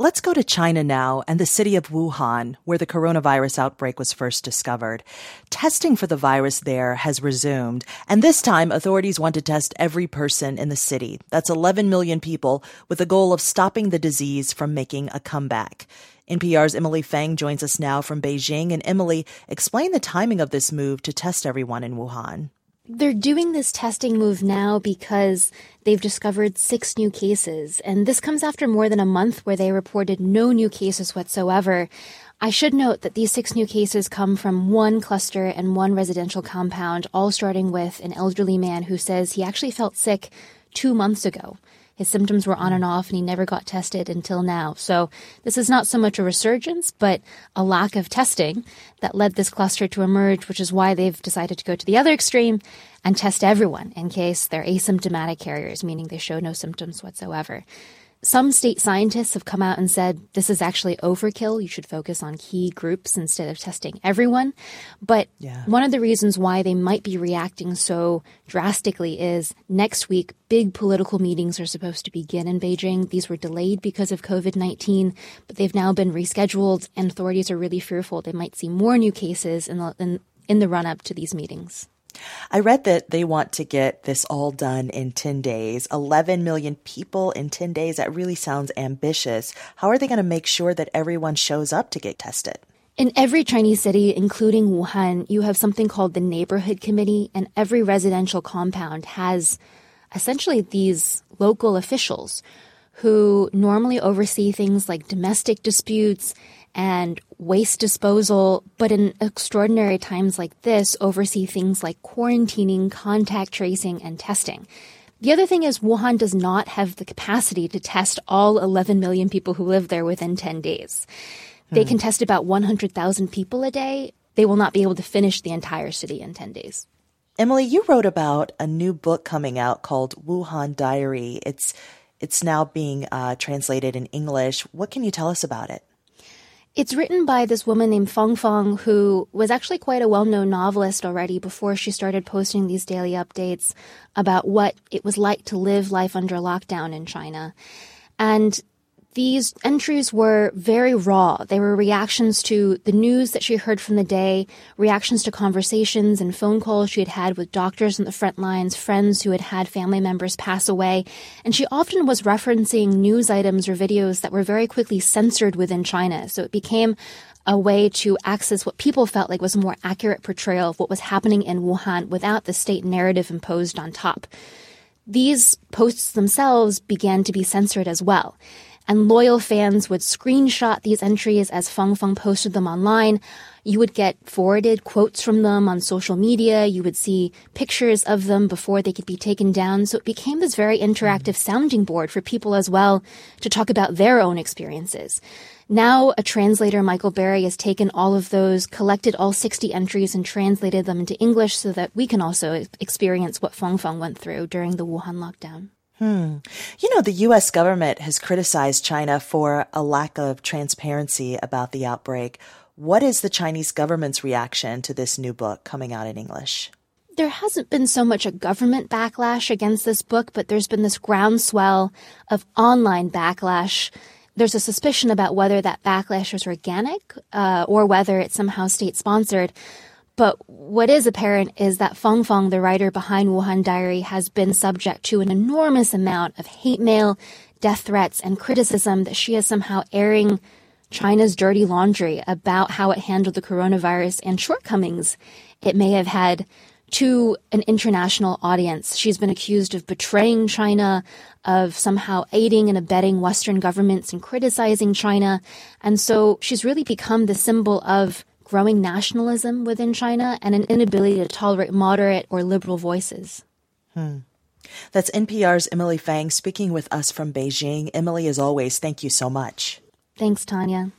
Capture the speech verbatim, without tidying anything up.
Let's go to China now and the city of Wuhan, where the coronavirus outbreak was first discovered. Testing for the virus there has resumed, and this time authorities want to test every person in the city. That's eleven million people, with the goal of stopping the disease from making a comeback. N P R's Emily Feng joins us now from Beijing. And Emily, explain the timing of this move to test everyone in Wuhan. They're doing this testing move now because they've discovered six new cases. And this comes after more than a month where they reported no new cases whatsoever. I should note that these six new cases come from one cluster and one residential compound, all starting with an elderly man who says he actually felt sick two months ago. His symptoms were on and off, and he never got tested until now. So this is not so much a resurgence, but a lack of testing that led this cluster to emerge, which is why they've decided to go to the other extreme and test everyone in case they're asymptomatic carriers, meaning they show no symptoms whatsoever. Some state scientists have come out and said this is actually overkill. You should focus on key groups instead of testing everyone. But yeah. One of the reasons why they might be reacting so drastically is next week, big political meetings are supposed to begin in Beijing. These were delayed because of covid nineteen, but they've now been rescheduled, and authorities are really fearful they might see more new cases in the, in, in the run-up to these meetings. I read that they want to get this all done in ten days. eleven million people in ten days. That really sounds ambitious. How are they going to make sure that everyone shows up to get tested? In every Chinese city, including Wuhan, you have something called the neighborhood committee, and every residential compound has essentially these local officials who normally oversee things like domestic disputes and waste disposal, but in extraordinary times like this, oversee things like quarantining, contact tracing, and testing. The other thing is Wuhan does not have the capacity to test all eleven million people who live there within ten days. Hmm. They can test about one hundred thousand people a day. They will not be able to finish the entire city in ten days. Emily, you wrote about a new book coming out called Wuhan Diary. It's, it's now being uh, translated in English. What can you tell us about it? It's written by this woman named Feng Feng, who was actually quite a well-known novelist already before she started posting these daily updates about what it was like to live life under lockdown in China. And these entries were very raw. They were reactions to the news that she heard from the day, reactions to conversations and phone calls she had had with doctors on the front lines, friends who had had family members pass away. And she often was referencing news items or videos that were very quickly censored within China. So it became a way to access what people felt like was a more accurate portrayal of what was happening in Wuhan without the state narrative imposed on top. These posts themselves began to be censored as well. And loyal fans would screenshot these entries as Feng Feng posted them online. You would get forwarded quotes from them on social media. You would see pictures of them before they could be taken down. So it became this very interactive sounding board for people as well to talk about their own experiences. Now a translator, Michael Berry, has taken all of those, collected all sixty entries and translated them into English so that we can also experience what Feng Feng went through during the Wuhan lockdown. Hmm. You know, the U S government has criticized China for a lack of transparency about the outbreak. What is the Chinese government's reaction to this new book coming out in English? There hasn't been so much a government backlash against this book, but there's been this groundswell of online backlash. There's a suspicion about whether that backlash is organic uh, or whether it's somehow state-sponsored. But what is apparent is that Feng Feng, the writer behind Wuhan Diary, has been subject to an enormous amount of hate mail, death threats, and criticism that she is somehow airing China's dirty laundry about how it handled the coronavirus and shortcomings it may have had to an international audience. She's been accused of betraying China, of somehow aiding and abetting Western governments and criticizing China. And so she's really become the symbol of growing nationalism within China and an inability to tolerate moderate or liberal voices. Hmm. That's N P R's Emily Feng speaking with us from Beijing. Emily, as always, thank you so much. Thanks, Tanya.